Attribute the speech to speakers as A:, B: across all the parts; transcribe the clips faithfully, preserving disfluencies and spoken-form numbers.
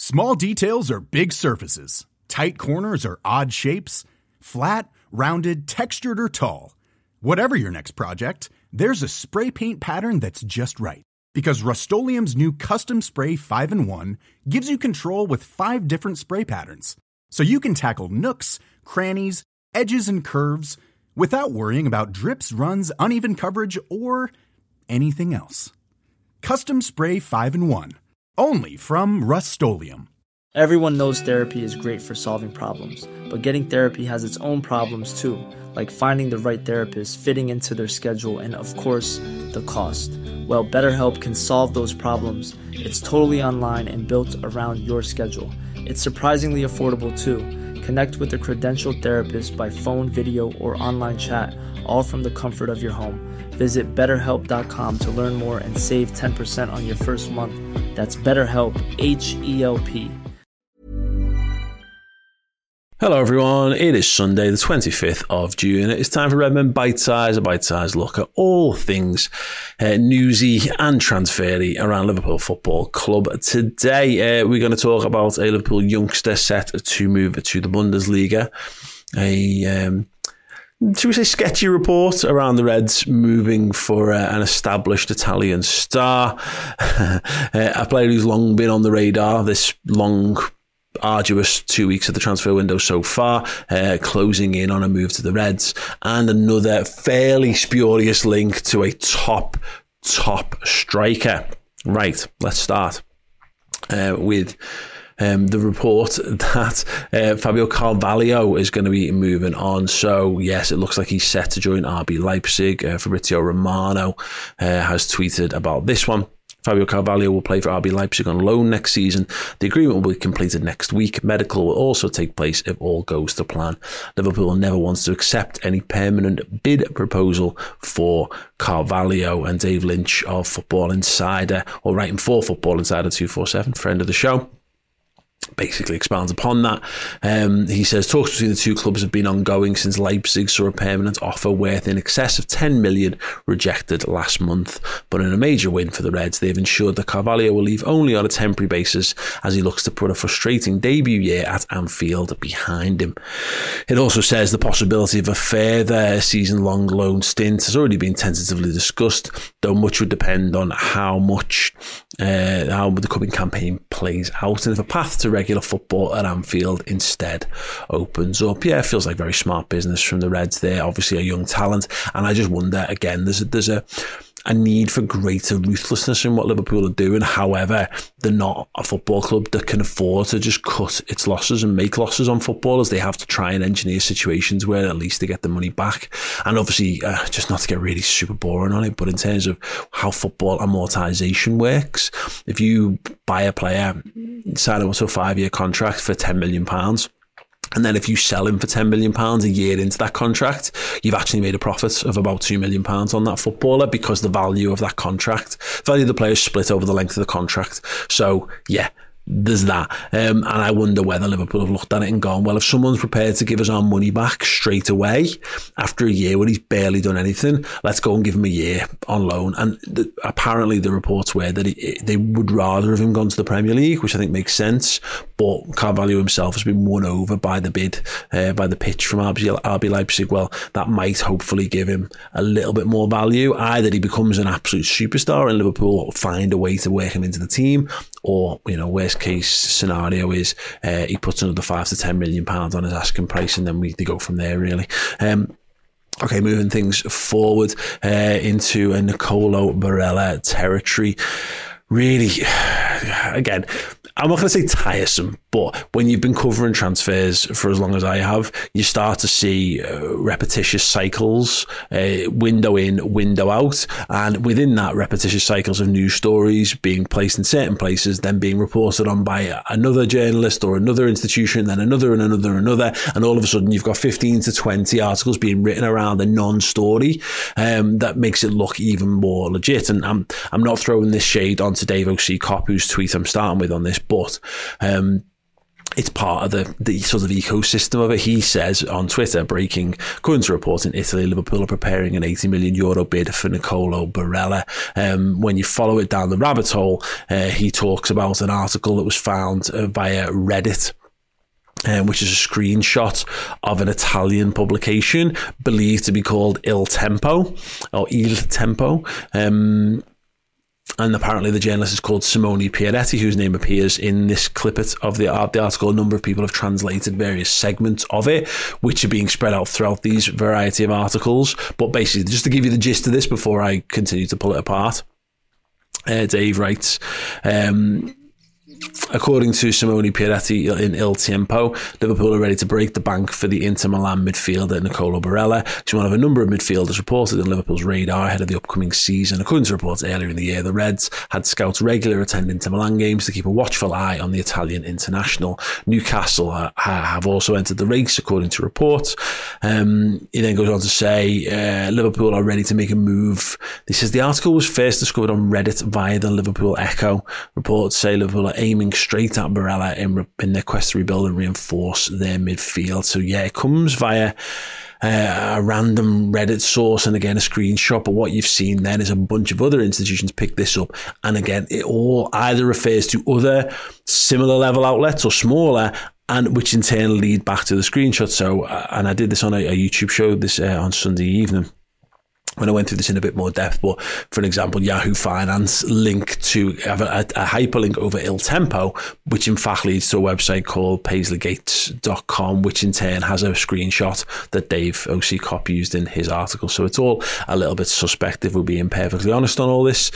A: Small details are big surfaces. Tight corners are odd shapes. Flat, rounded, textured, or tall. Whatever your next project, there's a spray paint pattern that's just right. Because Rust-Oleum's new Custom Spray five in one gives you control with five different spray patterns. So you can tackle nooks, crannies, edges, and curves without worrying about drips, runs, uneven coverage, or anything else. Custom Spray five in one. Only from Rust-Oleum.
B: Everyone knows therapy is great for solving problems, but getting therapy has its own problems too, like finding the right therapist, fitting into their schedule, and of course, the cost. Well, BetterHelp can solve those problems. It's totally online and built around your schedule. It's surprisingly affordable too. Connect with a credentialed therapist by phone, video, or online chat, all from the comfort of your home. Visit better help dot com to learn more and save ten percent on your first month. That's BetterHelp, H E L P.
C: Hello everyone, it is Sunday the twenty-fifth of June. It's time for Redmen Bite Size, a bite-sized look at all things uh, newsy and transfery around Liverpool Football Club. Today uh, we're going to talk about a Liverpool youngster set to move to the Bundesliga. A... Um, Should we say sketchy report around the Reds moving for uh, an established Italian star, uh, a player who's long been on the radar, this long, arduous two weeks of the transfer window so far, uh, closing in on a move to the Reds, and another fairly spurious link to a top, top striker. Right, let's start uh, with... Um, the report that uh, Fabio Carvalho is going to be moving on. So, yes, it looks like he's set to join R B Leipzig. Uh, Fabrizio Romano uh, has tweeted about this one. Fabio Carvalho will play for R B Leipzig on loan next season. The agreement will be completed next week. Medical will also take place if all goes to plan. Liverpool never wants to accept any permanent bid proposal for Carvalho. And Dave Lynch of Football Insider, or writing for Football Insider two forty-seven, friend of the show, basically expounds upon that. Um, he says talks between the two clubs have been ongoing since Leipzig saw a permanent offer worth in excess of ten million rejected last month. But in a major win for the Reds, they've ensured that Carvalho will leave only on a temporary basis as he looks to put a frustrating debut year at Anfield behind him. It also says the possibility of a further season-long loan stint has already been tentatively discussed, though much would depend on how much uh, how the coming campaign plays out and if a path to regular football at Anfield instead opens up. Yeah, it feels like very smart business from the Reds there. Obviously a young talent, and I just wonder again, there's a, there's a a need for greater ruthlessness in what Liverpool are doing. However, they're not a football club that can afford to just cut its losses and make losses on footballers. They have to try and engineer situations where at least they get the money back. And obviously, uh, just not to get really super boring on it, but in terms of how football amortization works, if you buy a player, sign him to a five-year contract for ten million pounds, and then if you sell him for ten million pounds a year into that contract, you've actually made a profit of about two million pounds on that footballer because the value of that contract, value of the player is split over the length of the contract. So, yeah, there's that. Um, and I wonder whether Liverpool have looked at it and gone, well, if someone's prepared to give us our money back straight away after a year when he's barely done anything, let's go and give him a year on loan. And the, apparently the reports were that he, they would rather have him gone to the Premier League, which I think makes sense. But Carvalho himself has been won over by the bid, uh, by the pitch from R B, R B Leipzig. Well, that might hopefully give him a little bit more value. Either he becomes an absolute superstar and Liverpool find a way to work him into the team, or, you know, worst case scenario is uh, he puts another five to ten million pounds on his asking price, and then we they go from there, really. Um, okay, moving things forward uh, into a Nicolo Barella territory. Really, again, I'm not going to say tiresome, but when you've been covering transfers for as long as I have, you start to see uh, repetitious cycles, uh, window in, window out, and within that, repetitious cycles of news stories being placed in certain places, then being reported on by another journalist or another institution, then another and another and another, and all of a sudden you've got fifteen to twenty articles being written around a non-story um, that makes it look even more legit. And I'm, I'm not throwing this shade onto Dave O C Cop, whose tweet I'm starting with on this, but um, it's part of the, the sort of ecosystem of it. He says on Twitter, breaking, according to reports in Italy, Liverpool are preparing an eighty million euro bid for Nicolo Barella. Um, when you follow it down the rabbit hole, uh, he talks about an article that was found uh, via Reddit, Um, which is a screenshot of an Italian publication believed to be called Il Tempo or Il Tempo. Um, and apparently the journalist is called Simone Pieretti, whose name appears in this clippet of the, uh, the article. A number of people have translated various segments of it, which are being spread out throughout these variety of articles. But basically, just to give you the gist of this before I continue to pull it apart, uh, Dave writes... Um, According to Simone Pieretti in Il Tempo, Liverpool are ready to break the bank for the Inter Milan midfielder Nicolo Barella. He's one of a number of midfielders reported on Liverpool's radar ahead of the upcoming season. According to reports earlier in the year, the Reds had scouts regularly attend Inter Milan games to keep a watchful eye on the Italian international. Newcastle uh, have also entered the race, according to reports. Um, he then goes on to say uh, Liverpool are ready to make a move. He says the article was first discovered on Reddit via the Liverpool Echo. Reports say Liverpool are aiming straight at Barella in, in their quest to rebuild and reinforce their midfield. So yeah, it comes via uh, a random Reddit source and again a screenshot, but what you've seen then is a bunch of other institutions pick this up, and again it all either refers to other similar level outlets or smaller, and which in turn lead back to the screenshot. So uh, and I did this on a, a YouTube show this uh, on Sunday evening when I went through this in a bit more depth, but for an example, Yahoo Finance link to have a, a hyperlink over Il Tempo, which in fact leads to a website called paisley gates dot com, which in turn has a screenshot that Dave O C Kopp used in his article. So it's all a little bit suspect, if we're being perfectly honest on all this.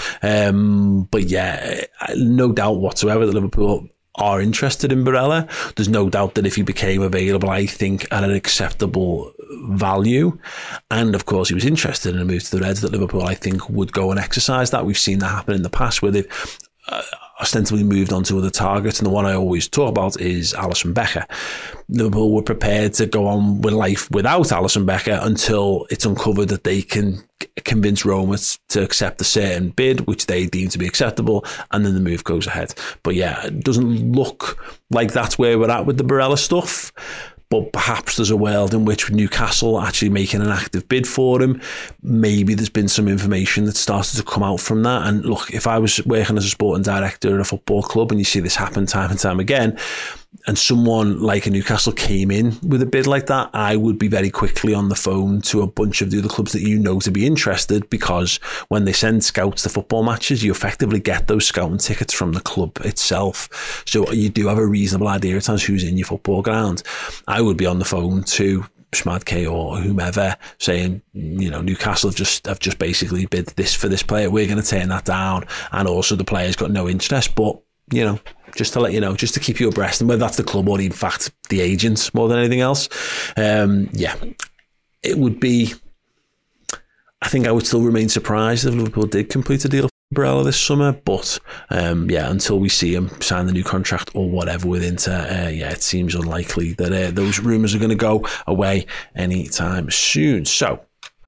C: Um, but yeah, no doubt whatsoever that Liverpool are interested in Barella. There's no doubt that if he became available, I think at an acceptable value, and of course he was interested in a move to the Reds, that Liverpool I think would go and exercise that. We've seen that happen in the past where they've uh, ostensibly moved on to other targets, and the one I always talk about is Alisson Becker. Liverpool were prepared to go on with life without Alisson Becker until it's uncovered that they can convince Roma to accept a certain bid, which they deem to be acceptable, and then the move goes ahead. But yeah, it doesn't look like that's where we're at with the Barella stuff. But perhaps there's a world in which Newcastle actually making an active bid for him, maybe there's been some information that started to come out from that. And look, if I was working as a sporting director at a football club and you see this happen time and time again, and someone like a Newcastle came in with a bid like that, I would be very quickly on the phone to a bunch of the other clubs that you know to be interested, because when they send scouts to football matches, you effectively get those scouting tickets from the club itself. So you do have a reasonable idea as who's in your football ground. I would be on the phone to Schmadke or whomever saying, you know, Newcastle have just have just basically bid this for this player. We're going to turn that down. And also the player's got no interest, but you know, just to let you know, just to keep you abreast, and whether that's the club or in fact the agents more than anything else. Um, yeah, it would be, I think I would still remain surprised if Liverpool did complete a deal for Barella this summer, but um, yeah, until we see him sign the new contract or whatever with Inter, uh, yeah, it seems unlikely that uh, those rumours are going to go away anytime soon. So,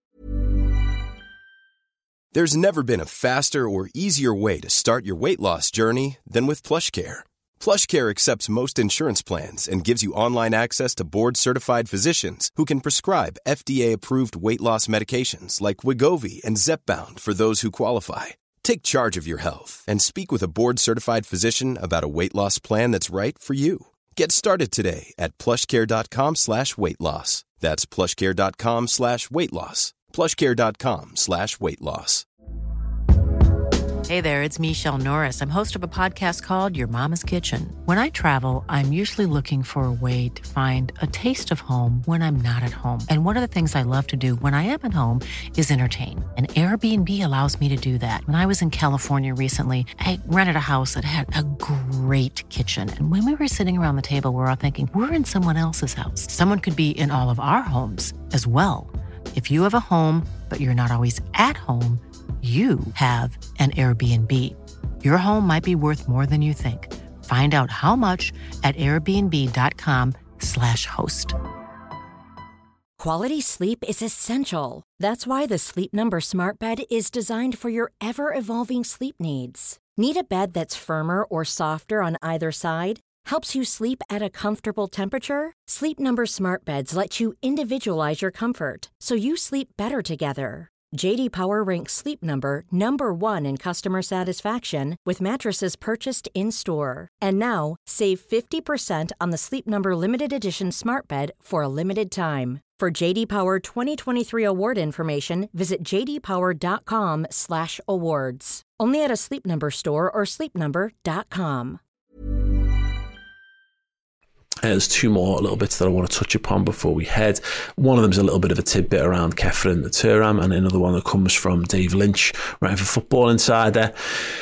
D: there's never been a faster or easier way to start your weight loss journey than with PlushCare. PlushCare accepts most insurance plans and gives you online access to board-certified physicians who can prescribe F D A-approved weight loss medications like Wegovy and Zepbound for those who qualify. Take charge of your health and speak with a board-certified physician about a weight loss plan that's right for you. Get started today at plushcare.com slash weight loss. That's plushcare.com slash weight loss. plushcare.com slash weight loss.
E: Hey there, it's Michelle Norris. I'm host of a podcast called Your Mama's Kitchen. When I travel, I'm usually looking for a way to find a taste of home when I'm not at home. And one of the things I love to do when I am at home is entertain. And Airbnb allows me to do that. When I was in California recently, I rented a house that had a great kitchen. And when we were sitting around the table, we were all thinking, we're in someone else's house. Someone could be in all of our homes as well. If you have a home, but you're not always at home, you have an Airbnb. Your home might be worth more than you think. Find out how much at airbnb.com slash host.
F: Quality sleep is essential. That's why the Sleep Number Smart Bed is designed for your ever-evolving sleep needs. Need a bed that's firmer or softer on either side? helps you sleep at a comfortable temperature? Sleep Number Smart Beds let you individualize your comfort so you sleep better together. J D Power ranks Sleep Number number one in customer satisfaction with mattresses purchased in-store. And now, save fifty percent on the Sleep Number Limited Edition Smart Bed for a limited time. For J D Power twenty twenty-three award information, visit j d power dot com slash awards. Only at a Sleep Number store or sleep number dot com.
C: There's two more little bits that I want to touch upon before we head. One of them is a little bit of a tidbit around Khéphren Thuram, and another one that comes from Dave Lynch, writing for Football Insider.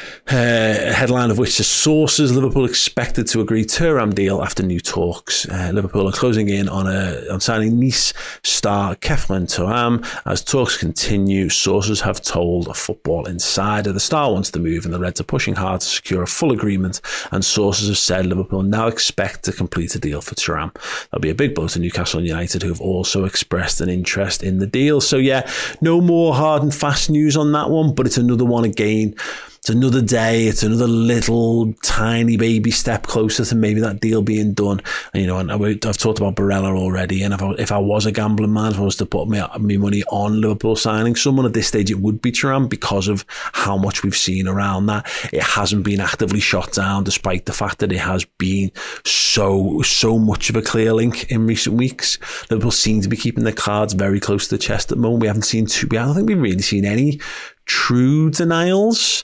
C: Uh, headline of which says sources: Liverpool expected to agree Thuram deal after new talks. Uh, Liverpool are closing in on a on signing Nice star Khéphren Thuram as talks continue. Sources have told Football Insider the star wants to move and the Reds are pushing hard to secure a full agreement, and sources have said Liverpool now expect to complete a deal for Thuram. There'll be a big blow to Newcastle United, who have also expressed an interest in the deal. So yeah, no more hard and fast news on that one, but it's another one again. It's another day. It's another little tiny baby step closer to maybe that deal being done. And, you know, and I've talked about Barella already. And if I, if I was a gambling man, if I was to put my, my money on Liverpool signing someone at this stage, it would be Thuram, because of how much we've seen around that. It hasn't been actively shot down, despite the fact that it has been so, so much of a clear link in recent weeks. Liverpool seem to be keeping their cards very close to the chest at the moment. We haven't seen too, I don't think we've really seen any true denials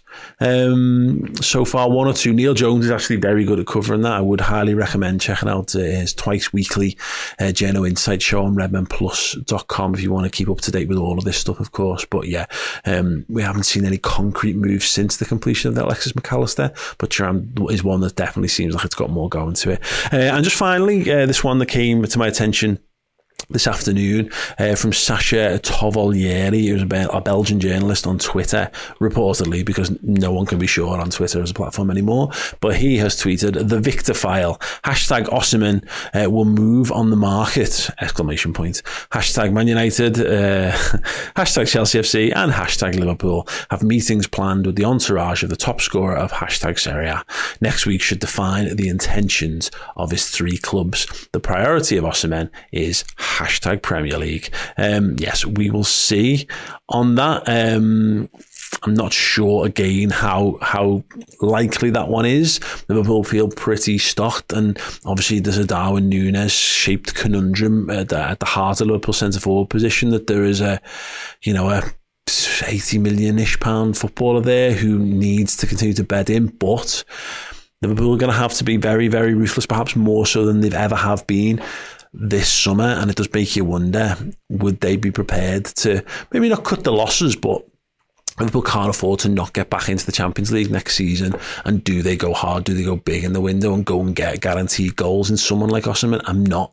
C: um, so far. One or two. Neil Jones is actually very good at covering that. I would highly recommend checking out uh, his twice weekly uh, Geno Insight show on redmen plus dot com if you want to keep up to date with all of this stuff, of course. But yeah, um, we haven't seen any concrete moves since the completion of the Alexis McAllister, but Thuram is one that definitely seems like it's got more going to it. Uh, and just finally, uh, this one that came to my attention this afternoon uh, from Sasha Tovolieri, who's a, a Belgian journalist on Twitter, reportedly, because no one can be sure on Twitter as a platform anymore, but he has tweeted, the Victor file, hashtag Osimhen uh, will move on the market, exclamation point, hashtag Man United, uh, hashtag Chelsea F C, and hashtag Liverpool have meetings planned with the entourage of the top scorer of hashtag Serie A. Next week should define the intentions of his three clubs. The priority of Osimhen is hashtag Premier League. Um, yes, we will see on that. Um, I'm not sure again how how likely that one is. Liverpool feel pretty stocked, and obviously there's a Darwin Núñez shaped conundrum at the, at the heart of Liverpool centre forward position, that there is a, you know, a eighty million-ish pound footballer there who needs to continue to bed in, but Liverpool are going to have to be very, very ruthless, perhaps more so than they've ever have been this summer. And it does make you wonder, would they be prepared to maybe not cut the losses, but Liverpool can't afford to not get back into the Champions League next season. And do they go hard? Do they go big in the window and go and get guaranteed goals in someone like Osimhen? I'm not.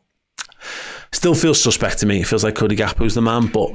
C: Still feels suspect to me. It feels like Cody Gakpo's the man, but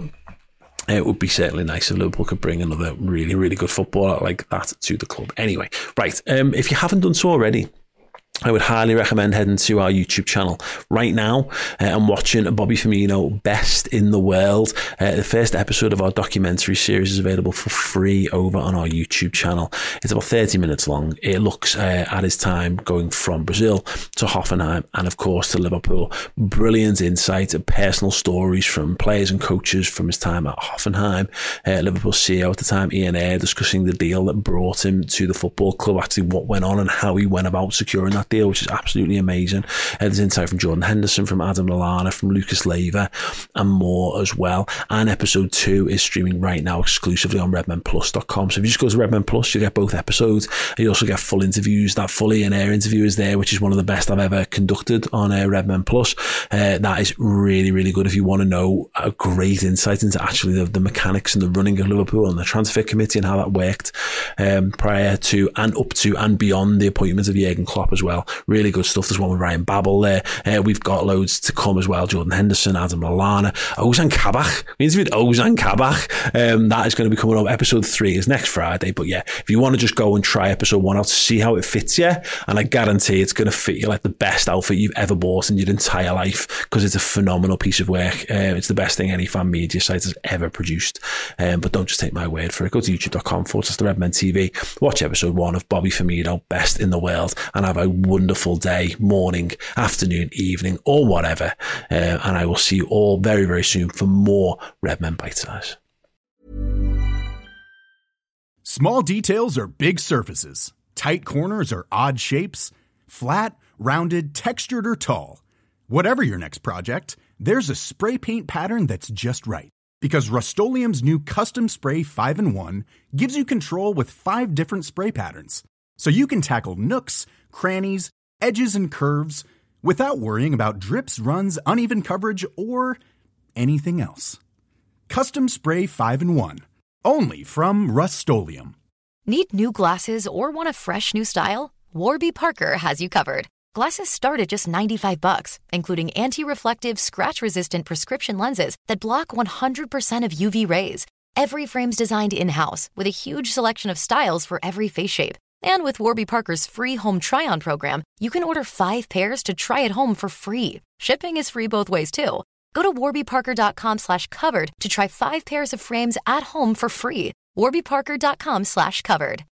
C: it would be certainly nice if Liverpool could bring another really, really good footballer like that to the club. Anyway, right. Um, if you haven't done so already, I would highly recommend heading to our YouTube channel right now uh, and watching Bobby Firmino, Best in the World. Uh, the first episode of our documentary series is available for free over on our YouTube channel. It's about thirty minutes long. It looks uh, at his time going from Brazil to Hoffenheim and, of course, to Liverpool. Brilliant insight and personal stories from players and coaches from his time at Hoffenheim. Uh, Liverpool C E O at the time, Ian Ayre, discussing the deal that brought him to the football club, actually what went on and how he went about securing that deal, which is absolutely amazing. Uh, there's insight from Jordan Henderson, from Adam Lallana, from Lucas Leiva, and more as well. And episode two is streaming right now exclusively on redmen plus dot com. So if you just go to Redmen Plus, you get both episodes. You also get full interviews. That full Ian Ayre interview is there, which is one of the best I've ever conducted on uh, Redmen Plus. Uh, that is really, really good if you want to know a great insight into actually the, the mechanics and the running of Liverpool and the transfer committee and how that worked um, prior to and up to and beyond the appointment of Jurgen Klopp as well. Really good stuff. There's one with Ryan Babel there. Uh, we've got loads to come as well. Jordan Henderson, Adam Lallana, Ozan Kabak. We interviewed Ozan Kabak. Um, that is going to be coming up. Episode three is next Friday. But yeah, if you want to just go and try episode one out to see how it fits you, and I guarantee it's going to fit you like the best outfit you've ever bought in your entire life, because it's a phenomenal piece of work. Uh, it's the best thing any fan media site has ever produced. Um, but don't just take my word for it. Go to youtube dot com forward slash the Redmen T V. Watch episode one of Bobby Firmino, Best in the World, and have a wonderful day, morning, afternoon, evening, or whatever. Uh, and I will see you all very, very soon for more Redmen Bite Size.
A: Small details are big surfaces. Tight corners are odd shapes. Flat, rounded, textured, or tall. Whatever your next project, there's a spray paint pattern that's just right. Because Rust-Oleum's new Custom Spray five in one gives you control with five different spray patterns. So you can tackle nooks, crannies, edges, and curves without worrying about drips, runs, uneven coverage, or anything else. Custom Spray five in one. Only from Rust-Oleum.
G: Need new glasses or want a fresh new style? Warby Parker has you covered. Glasses start at just ninety-five bucks, including anti-reflective, scratch-resistant prescription lenses that block one hundred percent of U V rays. Every frame's designed in-house with a huge selection of styles for every face shape. And with Warby Parker's free home try-on program, you can order five pairs to try at home for free. Shipping is free both ways, too. Go to warbyparker.com slash covered to try five pairs of frames at home for free. warbyparker.com slash covered.